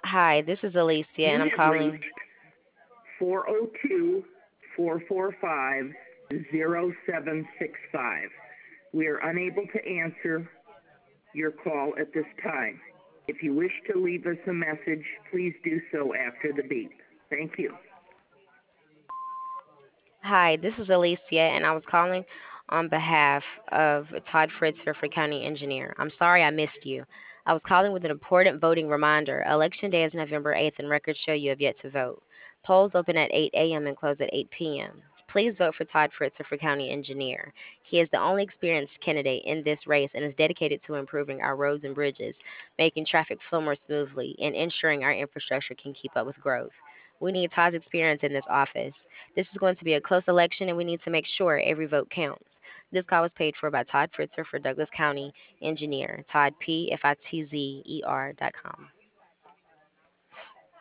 Hi, this is Alicia, and You I'm have calling. reached 402-445-0765. We are unable to answer your call at this time. If you wish to leave us a message, please do so after the beep. Thank you. Hi, this is Alicia, and I was calling on behalf of Todd Fritz, Fairfield County Engineer. I'm sorry I missed you. I was calling with an important voting reminder. Election day is November 8th, and records show you have yet to vote. Polls open at 8 a.m. and close at 8 p.m. Please vote for Todd Fritz, Fairfield County Engineer. He is the only experienced candidate in this race and is dedicated to improving our roads and bridges, making traffic flow more smoothly, and ensuring our infrastructure can keep up with growth. We need Todd's experience in this office. This is going to be a close election, and we need to make sure every vote counts. This call was paid for by Todd Fritzer for Douglas County Engineer, Todd P. F I T Z E R.com.